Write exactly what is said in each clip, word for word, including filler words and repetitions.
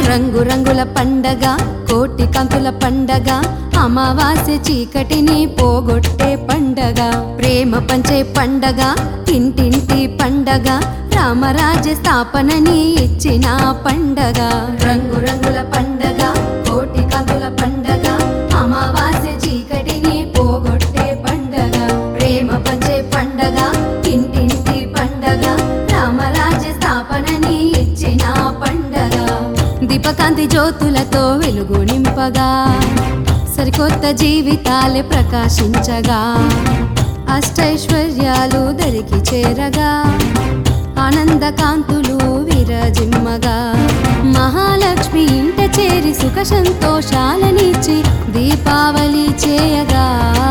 రంగు రంగుల పండగ కోటి కాంతుల పండగ అమావాస్య చీకటిని పోగొట్టే పండగ ప్రేమ పంచే పండగ ఇంటింటి పండగ రామరాజ్య స్థాపనని ఇచ్చిన పండగ రంగు రంగుల పండగ కోటి కాంతుల పండగ అమావాస్య చీకటిని పోగొట్టే పండగ ప్రేమ పంచే పండగ ఇంటింటి పండగ రామరాజ్య స్థాపనని ఇచ్చిన పండగ దీపకాంతి జ్యోతులతో వెలుగు నింపగా సరికొత్త జీవితాలే ప్రకాశించగా అష్టైశ్వర్యాలు దరికి చేరగా ఆనంద కాంతులు విరజిమ్మగా మహాలక్ష్మి ఇంట చేరి సుఖ సంతోషాలనిచ్చి దీపావళి చేయగా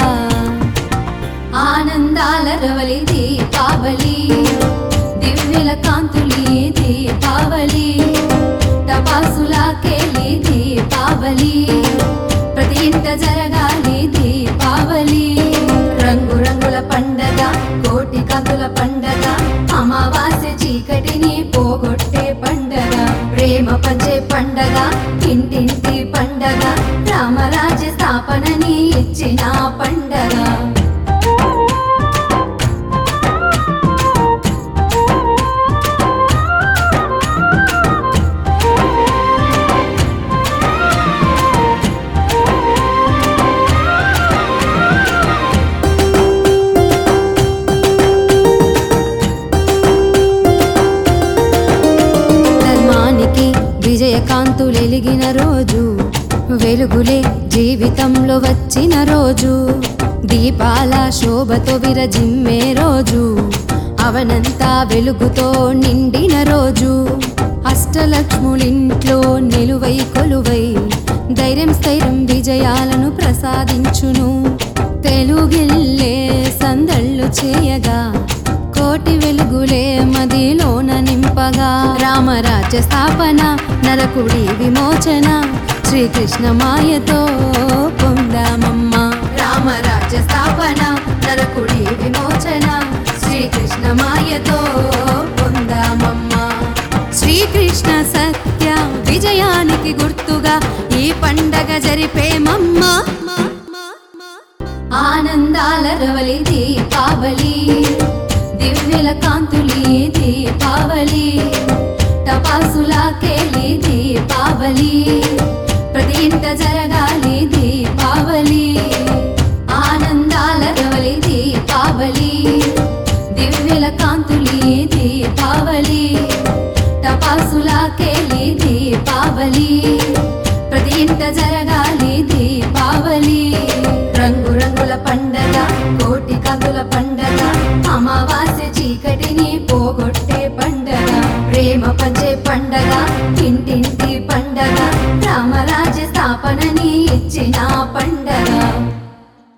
ఆనందాల రవలి దీపావళి దివ్యల కాంతులి దీపావళి టపాసుల కేలి దీపావళి ప్రతి ఇంట జరగాలి దీపావళి రంగు రంగుల పండగ కోటి కాంతుల పండగ అమావాస్య చీకటిని పోగొట్టే పండగ ప్రేమ పంచే పండగ ఇంటింటి పండగ రామరాజ్య స్థాపనని ఇచ్చిన పండగ విజయకాంతులెలిగిన రోజు వెలుగులే జీవితంలో వచ్చిన రోజు దీపాల శోభతో విరజిమ్మే రోజు అవనంతా వెలుగుతో నిండిన రోజు అష్టలక్ష్ములింట్లో నిలువై కొలువై ధైర్యం స్థైర్యం విజయాలను ప్రసాదించును తెలుగిల్లే సందళ్ళు చేయగా కోటి వెలుగులే మదిలోన నింపగా రామరాజ్య స్థాపన నరకుడి విమోచన శ్రీకృష్ణ మాయతో పొందామమ్మ రామరాజ్య స్థాపన నరకుడి విమోచన శ్రీకృష్ణ మాయతో పొందామమ్మ శ్రీకృష్ణ సత్య విజయానికి గుర్తుగా ఈ పండగ జరిపేమమ్మ ఆనందాల రవలి దీపావళి దివ్యల కాంతులి దీపావళి టపాసుల కేలి దీపావళి ప్రతి ఇంట జరగాలి దీపావళి ఆనందాల రవలి దీపావళి దివ్యల కాంతులి దీపావళి టపాసుల కేలి దీపావళి ప్రతి ఇంట జరగాలి దీపావళి రంగు రంగుల పండగ కోటి కాంతుల పండగ అమావాస్య చీకటిని పోగొట్టే పండగ ప్రేమ పంచే పండగ ఇంటింటి పండగ రామరాజ్య స్థాపనని ఇచ్చిన